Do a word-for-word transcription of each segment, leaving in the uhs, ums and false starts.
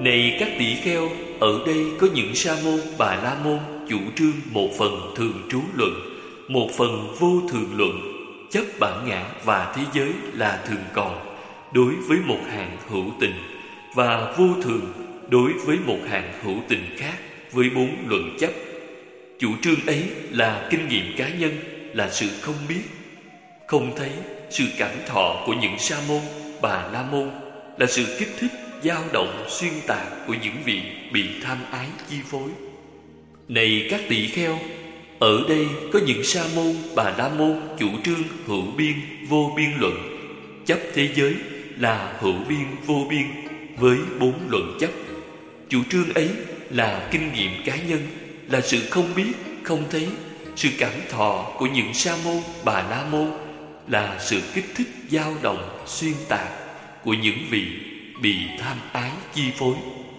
Này các tỷ kheo, ở đây có những sa môn Bà La Môn chủ trương một phần thường trú luận, một phần vô thường luận, chấp bản ngã và thế giới là thường còn đối với một hàng hữu tình, và vô thường đối với một hàng hữu tình khác với bốn luận chấp. Chủ trương ấy là kinh nghiệm cá nhân, là sự không biết, không thấy, sự cảm thọ của những sa môn Bà La Môn, là sự kích thích, dao động, xuyên tạc của những vị bị tham ái chi phối. Này các tỷ kheo, ở đây có những sa môn Bà La Môn chủ trương hữu biên vô biên luận, chấp thế giới là hữu biên vô biên với bốn luận chấp. Chủ trương ấy là kinh nghiệm cá nhân, là sự không biết, không thấy, sự cảm thọ của những sa môn Bà La Môn, là sự kích thích, dao động, xuyên tạc của những vị bị tham ái chi phối.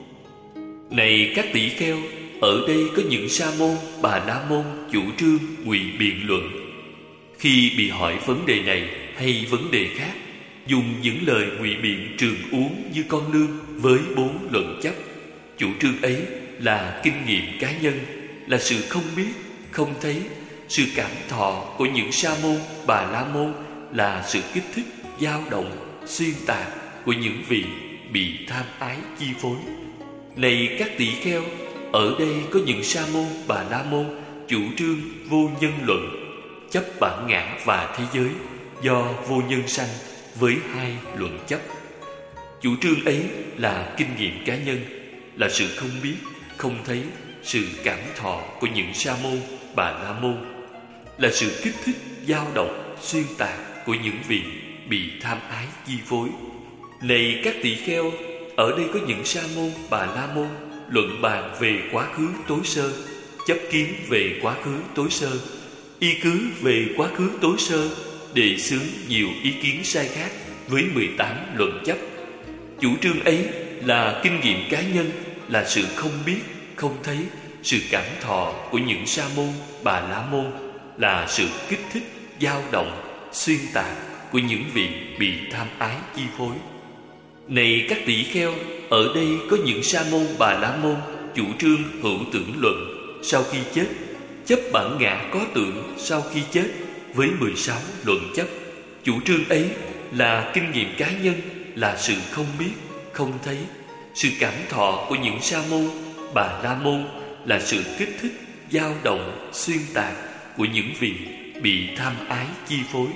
Này các tỷ kheo, ở đây có những sa môn Bà La Môn chủ trương ngụy biện luận. Khi bị hỏi vấn đề này hay vấn đề khác, dùng những lời ngụy biện trường uống như con lương với bốn luận chấp. Chủ trương ấy là kinh nghiệm cá nhân, là sự không biết, không thấy, sự cảm thọ của những sa môn Bà La Môn, là sự kích thích, dao động, xuyên tạc của những vị bị tham ái chi phối. Này các tỷ kheo, ở đây có những sa môn Bà La Môn chủ trương vô nhân luận, chấp bản ngã và thế giới do vô nhân sanh với hai luận chấp. Chủ trương ấy là kinh nghiệm cá nhân, là sự không biết, không thấy, sự cảm thọ của những sa môn Bà La Môn, là sự kích thích, dao động, xuyên tạc của những vị bị tham ái chi phối. Này các tỷ kheo, ở đây có những sa môn Bà La Môn luận bàn về quá khứ tối sơ, chấp kiến về quá khứ tối sơ, y cứ về quá khứ tối sơ, đề xướng nhiều ý kiến sai khác với mười tám luận chấp. Chủ trương ấy là kinh nghiệm cá nhân, là sự không biết, không thấy, sự cảm thọ của những sa môn Bà La Môn, là sự kích thích, dao động, xuyên tạc của những vị bị tham ái chi phối. Này các tỷ kheo, ở đây có những sa môn Bà La Môn chủ trương hữu tưởng luận sau khi chết, chấp bản ngã có tưởng sau khi chết với mười sáu luận chấp. Chủ trương ấy là kinh nghiệm cá nhân, là sự không biết, không thấy, sự cảm thọ của những sa môn Bà La Môn, là sự kích thích, dao động, xuyên tạc của những vị bị tham ái chi phối.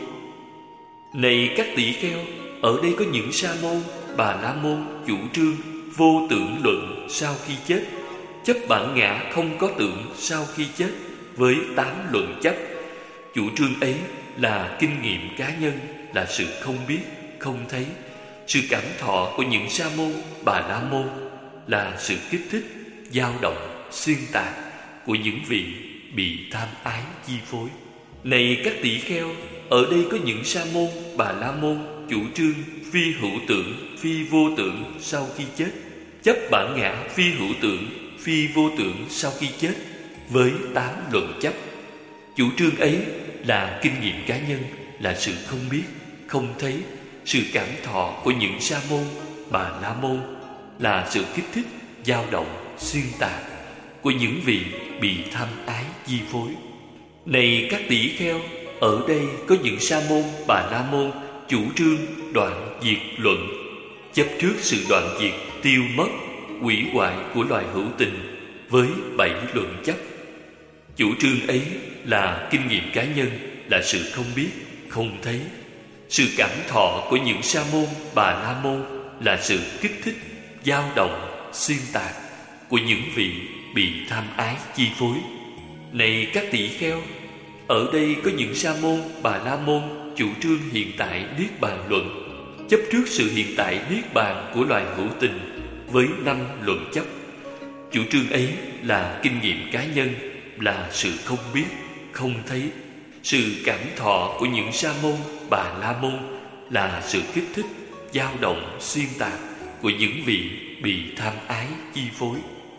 Này các tỷ kheo, ở đây có những sa môn Bà La Môn chủ trương vô tưởng luận sau khi chết, chấp bản ngã không có tưởng sau khi chết với tám luận chấp. Chủ trương ấy là kinh nghiệm cá nhân, là sự không biết, không thấy, sự cảm thọ của những sa môn Bà La Môn, là sự kích thích, dao động, xuyên tạc của những vị bị tham ái chi phối. Này các tỷ kheo, ở đây có những sa môn Bà La Môn chủ trương phi hữu tưởng, phi vô tưởng sau khi chết, chấp bản ngã phi hữu tưởng, phi vô tưởng sau khi chết với tám luận chấp. Chủ trương ấy là kinh nghiệm cá nhân, là sự không biết, không thấy, sự cảm thọ của những sa môn Bà La Môn, là sự kích thích, dao động, xuyên tạc của những vị bị tham ái chi phối. Này các tỷ kheo, ở đây có những sa môn Bà La Môn chủ trương đoạn diệt luận, chấp trước sự đoạn diệt, tiêu mất, hủy hoại của loài hữu tình với bảy luận chấp. Chủ trương ấy là kinh nghiệm cá nhân, là sự không biết, không thấy, sự cảm thọ của những sa môn Bà La Môn, là sự kích thích, dao động, xuyên tạc của những vị bị tham ái chi phối. Này các tỷ kheo, ở đây có những sa môn Bà La Môn chủ trương hiện tại niết bàn luận, chấp trước sự hiện tại niết bàn của loài hữu tình với năm luận chấp. Chủ trương ấy là kinh nghiệm cá nhân, là sự không biết, không thấy, sự cảm thọ của những sa môn Bà La Môn, là sự kích thích, dao động, xuyên tạc của những vị bị tham ái chi phối.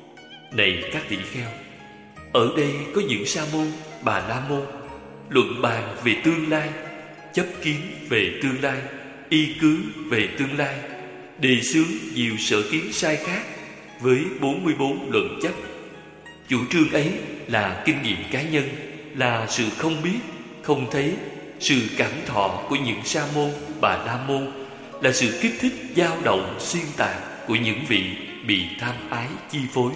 Này các tỷ kheo, ở đây có những sa môn Bà La Môn luận bàn về tương lai, chấp kiến về tương lai, y cứ về tương lai, đề xướng nhiều sở kiến sai khác với bốn mươi bốn luận chấp. Chủ trương ấy là kinh nghiệm cá nhân, là sự không biết, không thấy, sự cảm thọ của những sa môn, bà la môn, là sự kích thích dao động xuyên tạc của những vị bị tham ái chi phối.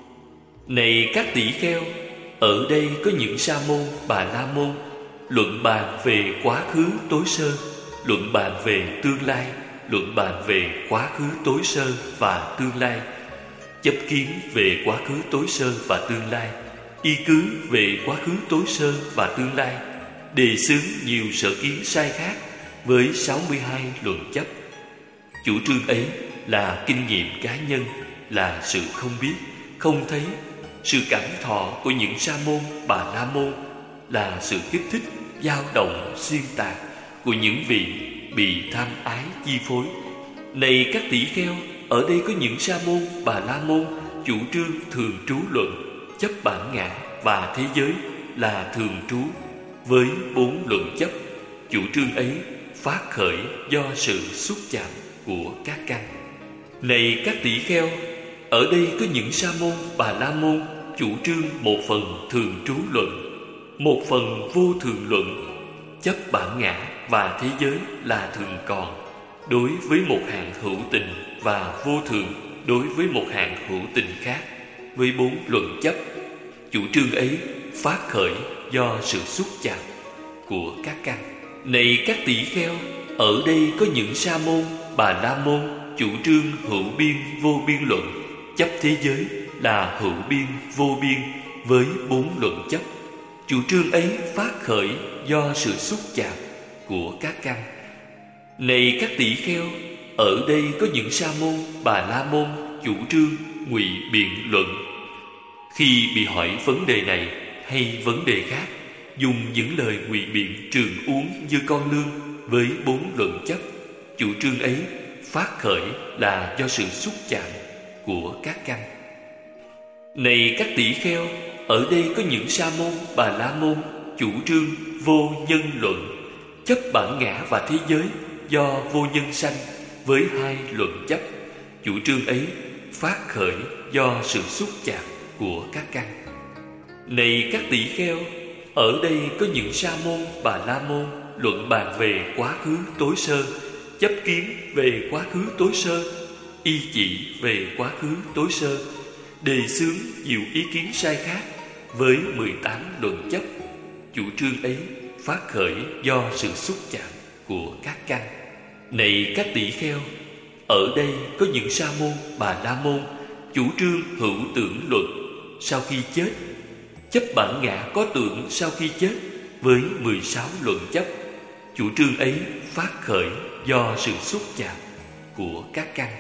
Này các tỷ kheo, ở đây có những sa môn, bà la môn luận bàn về quá khứ tối sơ, luận bàn về tương lai, luận bàn về quá khứ tối sơ và tương lai, chấp kiến về quá khứ tối sơ và tương lai, y cứ về quá khứ tối sơ và tương lai, đề xướng nhiều sở kiến sai khác với sáu mươi hai luận chấp. Chủ trương ấy là kinh nghiệm cá nhân, là sự không biết, không thấy, sự cảm thọ của những sa môn, bà la môn, là sự kích thích dao động xuyên tạc của những vị bị tham ái chi phối. Này các tỷ kheo, ở đây có những sa môn, bà la môn chủ trương thường trú luận, chấp bản ngã và thế giới là thường trú với bốn luận chấp. Chủ trương ấy phát khởi do sự xúc chạm của các căn. Này các tỷ kheo, ở đây có những sa môn, bà la môn chủ trương một phần thường trú luận, một phần vô thường luận, chấp bản ngã và thế giới là thường còn đối với một hạng hữu tình và vô thường đối với một hạng hữu tình khác với bốn luận chấp. Chủ trương ấy phát khởi do sự xúc chạm của các căn. Này các tỷ kheo, ở đây có những sa môn, bà la môn chủ trương hữu biên vô biên luận, chấp thế giới là hữu biên vô biên với bốn luận chấp. Chủ trương ấy phát khởi do sự xúc chạm của các căn. Này các tỷ kheo, ở đây có những sa môn, bà la môn chủ trương ngụy biện luận. Khi bị hỏi vấn đề này hay vấn đề khác, dùng những lời ngụy biện trường uống như con lương với bốn luận chấp. Chủ trương ấy phát khởi là do sự xúc chạm của các căn. Này các tỷ kheo, ở đây có những sa môn, bà la môn chủ trương vô nhân luận, chấp bản ngã và thế giới do vô nhân sanh với hai luận chấp. Chủ trương ấy phát khởi do sự xúc chạm của các căn. Này các tỷ kheo, ở đây có những sa môn, bà la môn luận bàn về quá khứ tối sơ, chấp kiến về quá khứ tối sơ, y chỉ về quá khứ tối sơ, đề xướng nhiều ý kiến sai khác với mười tám luận chấp. Chủ trương ấy phát khởi do sự xúc chạm của các căn. Này các tỷ kheo, ở đây có những sa môn, bà la môn chủ trương hữu tưởng luận sau khi chết, chấp bản ngã có tưởng sau khi chết với mười sáu luận chấp. Chủ trương ấy phát khởi do sự xúc chạm của các căn.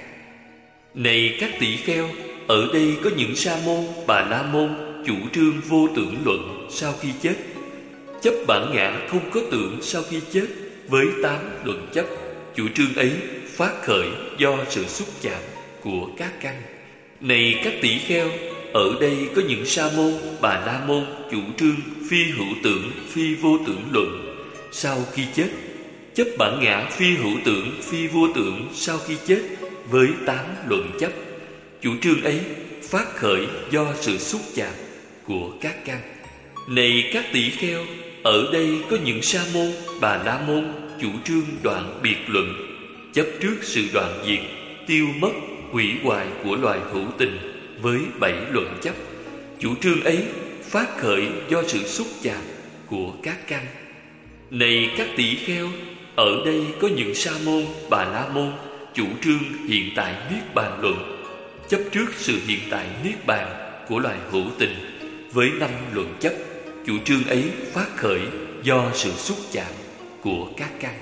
Này các tỷ kheo, ở đây có những sa môn, bà la môn chủ trương vô tưởng luận sau khi chết, chấp bản ngã không có tưởng sau khi chết với tám luận chấp. Chủ trương ấy phát khởi do sự xúc chạm của các căn. Này các tỷ kheo, ở đây có những sa môn, bà la môn chủ trương phi hữu tưởng, phi vô tưởng luận sau khi chết, chấp bản ngã phi hữu tưởng, phi vô tưởng sau khi chết với tám luận chấp. Chủ trương ấy phát khởi do sự xúc chạm của các căn. Này các tỷ kheo, ở đây có những sa môn, bà la môn chủ trương đoạn biệt luận, chấp trước sự đoạn diệt, tiêu mất, hủy hoại của loài hữu tình với bảy luận chấp. Chủ trương ấy phát khởi do sự xúc chạm của các căn. Này các tỷ kheo, ở đây có những sa môn, bà la môn chủ trương hiện tại niết bàn luận, chấp trước sự hiện tại niết bàn của loài hữu tình với năm luận chấp. Chủ trương ấy phát khởi do sự xúc chạm của các căn.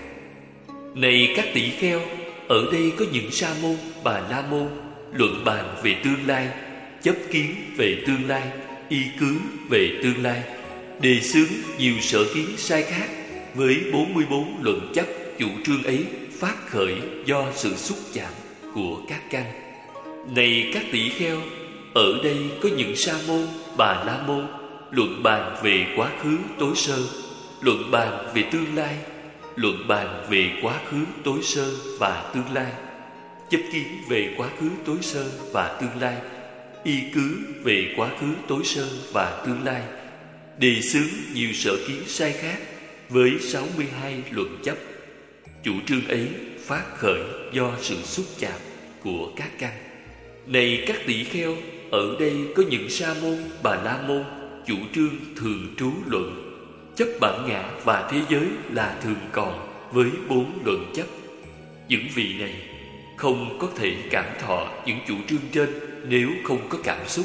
Này các tỷ kheo, ở đây có những sa môn, bà la môn luận bàn về tương lai, chấp kiến về tương lai, y cứ về tương lai, đề xướng nhiều sở kiến sai khác với bốn mươi bốn luận chấp. Chủ trương ấy phát khởi do sự xúc chạm của các căn. Này các tỷ kheo, ở đây có những sa môn, bà la môn luận bàn về quá khứ tối sơ, luận bàn về tương lai, luận bàn về quá khứ tối sơ và tương lai, chấp kiến về quá khứ tối sơ và tương lai, y cứ về quá khứ tối sơ và tương lai, đề xướng nhiều sở kiến sai khác với sáu mươi hai luận chấp. Chủ trương ấy phát khởi do sự xúc chạm của các căn. Này các tỷ kheo, ở đây có những sa môn, bà la môn chủ trương thường trú luận, chấp bản ngã và thế giới là thường còn với bốn luận chấp. Những vị này không có thể cảm thọ những chủ trương trên nếu không có cảm xúc.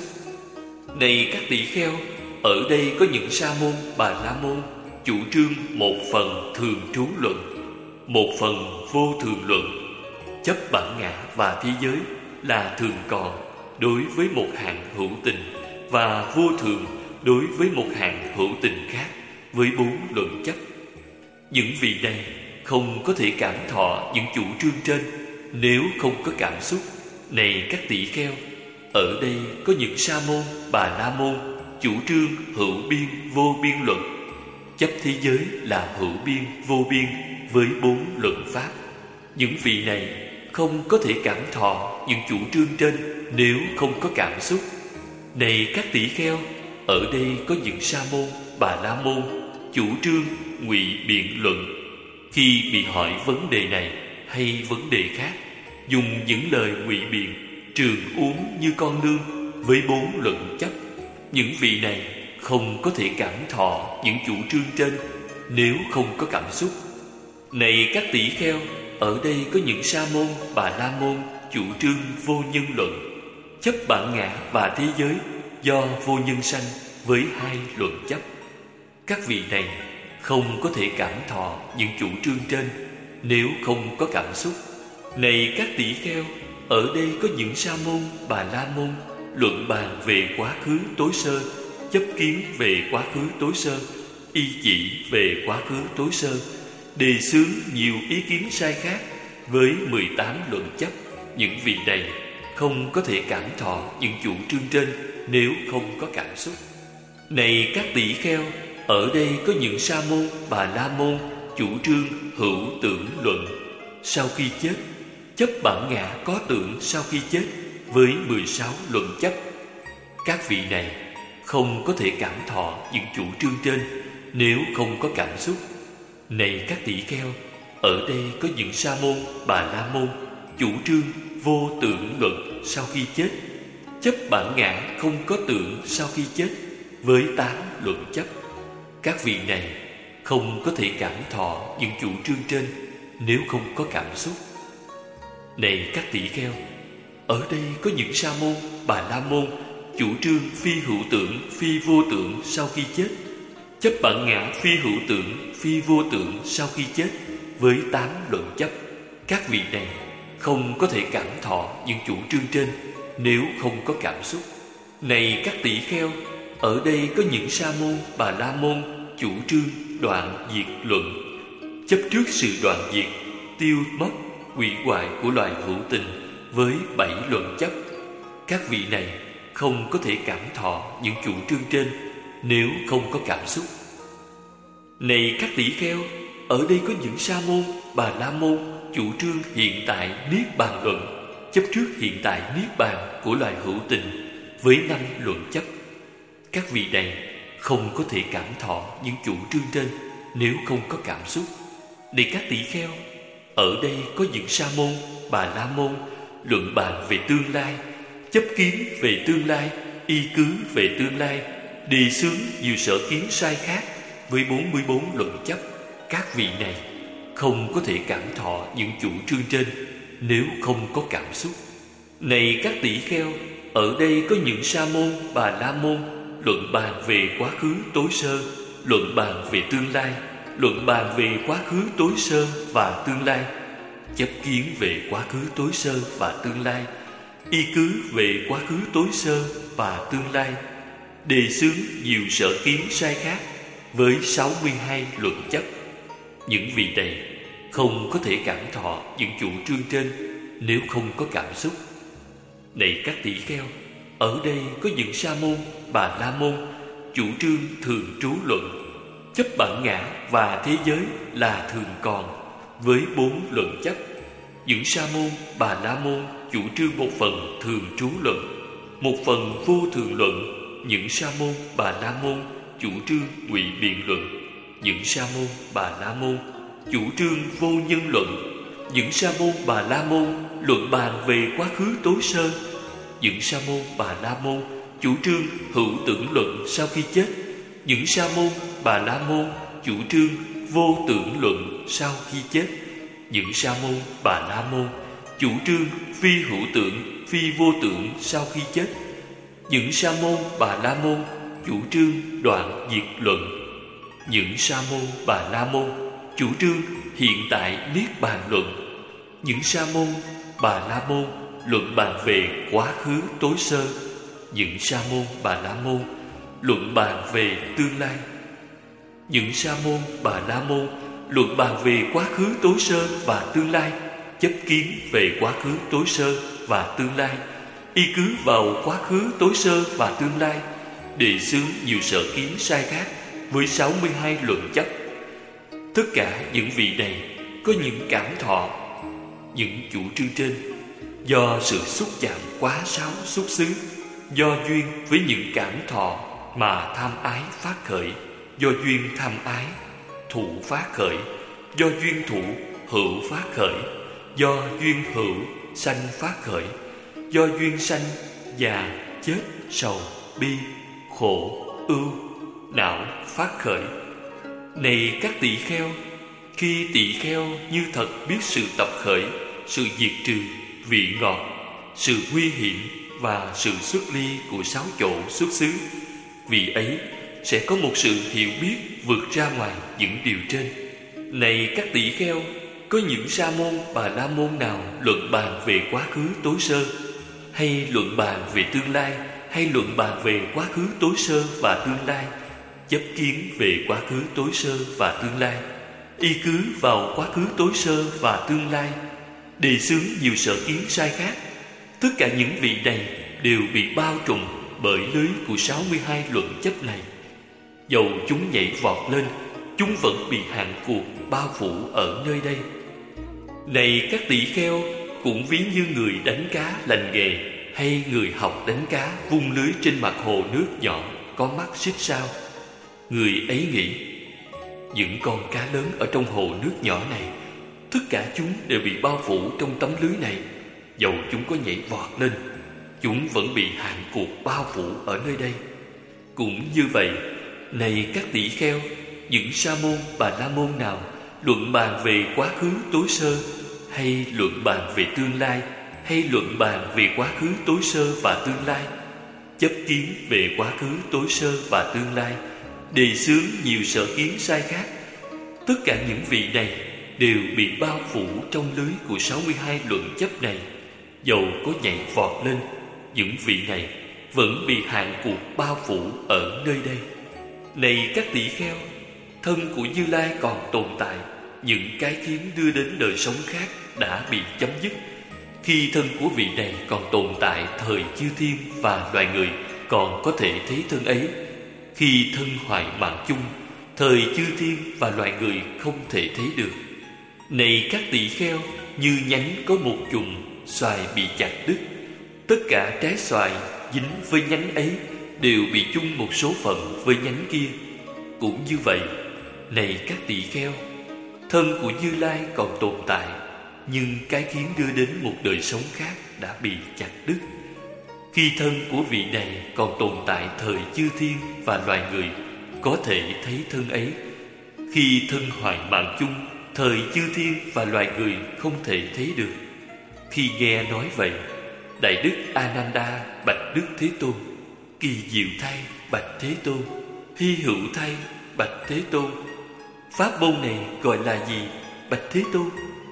Này các tỷ kheo, ở đây có những sa môn, bà la môn chủ trương một phần thường trú luận, một phần vô thường luận, chấp bản ngã và thế giới là thường còn đối với một hạng hữu tình và vô thường đối với một hạng hữu tình khác với bốn luận chấp. Những vị này không có thể cảm thọ những chủ trương trên nếu không có cảm xúc. Này các tỷ kheo, ở đây có những sa môn, bà la môn chủ trương hữu biên vô biên luận, chấp thế giới là hữu biên vô biên với bốn luận pháp. Những vị này không có thể cảm thọ những chủ trương trên nếu không có cảm xúc. Này các tỷ kheo, ở đây có những sa môn, bà la môn chủ trương ngụy biện luận. Khi bị hỏi vấn đề này hay vấn đề khác, dùng những lời ngụy biện trường uốn như con nương với bốn luận chấp. Những vị này không có thể cảm thọ những chủ trương trên nếu không có cảm xúc. Này các tỷ kheo, ở đây có những sa môn, bà la môn chủ trương vô nhân luận, chấp bản ngã và thế giới do vô nhân sanh với hai luận chấp. Các vị này không có thể cảm thọ những chủ trương trên nếu không có cảm xúc. Này các tỷ kheo, ở đây có những sa môn, bà la môn luận bàn về quá khứ tối sơ, chấp kiến về quá khứ tối sơ, y chỉ về quá khứ tối sơ, đề xướng nhiều ý kiến sai khác với mười tám luận chấp. Những vị này không có thể cảm thọ những chủ trương trên nếu không có cảm xúc. Này các tỷ kheo, ở đây có những sa môn, bà la môn chủ trương hữu tưởng luận, sau khi chết chấp bản ngã có tưởng sau khi chết với mười sáu luận chấp. Các vị này không có thể cảm thọ những chủ trương trên nếu không có cảm xúc. Này các tỷ kheo, ở đây có những sa môn, bà la môn chủ trương vô tưởng luận sau khi chết, chấp bản ngã không có tưởng sau khi chết với tám luận chấp. Các vị này không có thể cảm thọ những chủ trương trên nếu không có cảm xúc. Này các tỷ kheo, ở đây có những sa môn, bà la môn chủ trương phi hữu tưởng, phi vô tưởng sau khi chết, chấp bản ngã phi hữu tưởng, phi vô tưởng sau khi chết với tám luận chấp. Các vị này không có thể cảm thọ những chủ trương trên nếu không có cảm xúc. Này các tỷ kheo, ở đây có những sa môn, bà la môn chủ trương đoạn diệt luận, chấp trước sự đoạn diệt, tiêu mất, hủy hoại của loài hữu tình với bảy luận chấp. Các vị này không có thể cảm thọ những chủ trương trên nếu không có cảm xúc. Này các tỷ kheo, ở đây có những sa môn, bà la môn chủ trương hiện tại niết bàn luận, chấp trước hiện tại niết bàn của loài hữu tình với năm luận chấp. Các vị này không có thể cảm thọ những chủ trương trên nếu không có cảm xúc. Này các tỷ kheo, ở đây có những sa môn, bà la môn luận bàn về tương lai, chấp kiến về tương lai, y cứ về tương lai, đề xướng nhiều sở kiến sai khác với bốn mươi bốn luận chấp. Các vị này không có thể cảm thọ những chủ trương trên nếu không có cảm xúc. Này các tỷ kheo, ở đây có những sa môn, bà la môn luận bàn về quá khứ tối sơ, luận bàn về tương lai, luận bàn về quá khứ tối sơ và tương lai, chấp kiến về quá khứ tối sơ và tương lai, y cứ về quá khứ tối sơ và tương lai, đề xướng nhiều sở kiến sai khác với sáu mươi hai luận chấp. Những vị này không có thể cảm thọ những chủ trương trên nếu không có cảm xúc. Này các tỷ kheo, ở đây có những sa môn, bà la môn chủ trương thường trú luận, chấp bản ngã và thế giới là thường còn với bốn luận chấp. những sa môn Bà La Môn chủ trương một phần thường trú luận, một phần vô thường luận. Những sa môn Bà La Môn chủ trương ngụy biện luận, những sa môn Bà La Môn chủ trương vô nhân luận. Những sa môn Bà La Môn luận bàn về quá khứ tối sơ. Những sa môn Bà La Môn chủ trương hữu tưởng luận sau khi chết. Những sa môn Bà La Môn chủ trương vô tưởng luận sau khi chết. Những sa môn Bà La Môn chủ trương phi hữu tưởng, phi vô tưởng sau khi chết. Những sa môn Bà La Môn chủ trương đoạn diệt luận. Những sa môn Bà La Môn chủ trương hiện tại niết bàn luận. Những sa môn Bà La Môn luận bàn về quá khứ tối sơ. Những sa môn Bà La Môn luận bàn về tương lai. Những sa môn Bà La Môn luận bàn về quá khứ tối sơ và tương lai, chấp kiến về quá khứ tối sơ và tương lai, y cứ vào quá khứ tối sơ và tương lai, đề xướng nhiều sở kiến sai khác với sáu mươi hai luận chấp. Tất cả những vị này có những cảm thọ, những chủ trương trên do sự xúc chạm quá sáu xúc xứ, do duyên với những cảm thọ mà tham ái phát khởi, do duyên tham ái thụ phát khởi, do duyên thụ hữu phát khởi, do duyên hữu sanh phát khởi, do duyên sanh già chết sầu bi khổ ưu não phát khởi. Này các tỳ kheo, khi tỳ kheo như thật biết sự tập khởi, sự diệt trừ, vị ngọt, sự nguy hiểm và sự xuất ly của sáu chỗ xuất xứ, vì ấy sẽ có một sự hiểu biết vượt ra ngoài những điều trên. Này các tỳ kheo, có những sa môn Bà La Môn nào luận bàn về quá khứ tối sơ, hay luận bàn về tương lai, hay luận bàn về quá khứ tối sơ và tương lai, chấp kiến về quá khứ tối sơ và tương lai, y cứ vào quá khứ tối sơ và tương lai, đề xướng nhiều sở kiến sai khác. Tất cả những vị này đều bị bao trùm bởi lưới của sáu mươi hai luận chấp này. Dầu chúng nhảy vọt lên, chúng vẫn bị hạn cuộc bao phủ ở nơi đây. Này các tỳ kheo, cũng ví như người đánh cá lành nghề, hay người học đánh cá vung lưới trên mặt hồ nước nhỏ có mắt xích sao. Người ấy nghĩ, những con cá lớn ở trong hồ nước nhỏ này, tất cả chúng đều bị bao phủ trong tấm lưới này. Dầu chúng có nhảy vọt lên, chúng vẫn bị hạn cuộc bao phủ ở nơi đây. Cũng như vậy, này các tỳ kheo, những sa môn Bà La Môn nào luận bàn về quá khứ tối sơ, hay luận bàn về tương lai, hay luận bàn về quá khứ tối sơ và tương lai, chấp kiến về quá khứ tối sơ và tương lai, đề xướng nhiều sở kiến sai khác. Tất cả những vị này đều bị bao phủ trong lưới của sáu mươi hai luận chấp này. Dầu có nhảy vọt lên, những vị này vẫn bị hạn cuộc bao phủ ở nơi đây. Này các tỳ kheo, thân của Như Lai còn tồn tại, những cái khiến đưa đến đời sống khác đã bị chấm dứt. Khi thân của vị này còn tồn tại thời chư thiên và loài người còn có thể thấy thân ấy, khi thân hoại mạng chung, thời chư thiên và loài người không thể thấy được. Này các tỳ kheo, như nhánh có một chùm xoài bị chặt đứt, tất cả trái xoài dính với nhánh ấy đều bị chung một số phận với nhánh kia. Cũng như vậy, này các tỳ kheo, thân của Như Lai còn tồn tại, nhưng cái khiến đưa đến một đời sống khác đã bị chặt đứt. Khi thân của vị này còn tồn tại thời chư thiên và loài người có thể thấy thân ấy, khi thân hoại mạng chung, thời chư thiên và loài người không thể thấy được. Khi nghe nói vậy, Đại Đức Ananda bạch Đức Thế Tôn: Kỳ diệu thay bạch Thế Tôn, hy hữu thay bạch Thế Tôn. Pháp môn này gọi là gì bạch Thế Tôn?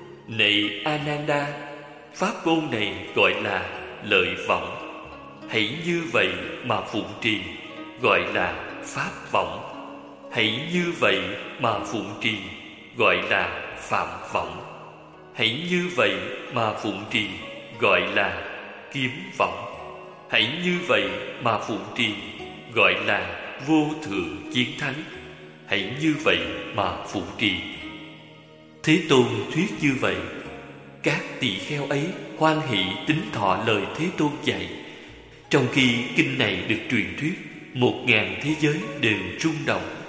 Này Ananda, pháp môn này gọi là lợi vọng. Hãy như vậy mà phụng trì, gọi là pháp vọng. Hãy như vậy mà phụng trì, gọi là phạm vọng. Hãy như vậy mà phụng trì, gọi là kiếm vọng. Hãy như vậy mà phụng trì, gọi là vô thượng chiến thắng. Hãy như vậy mà phụng trì. Thế Tôn thuyết như vậy, các tỳ kheo ấy hoan hỷ tín thọ lời Thế Tôn dạy. Trong khi kinh này được truyền thuyết, một ngàn thế giới đều rung động.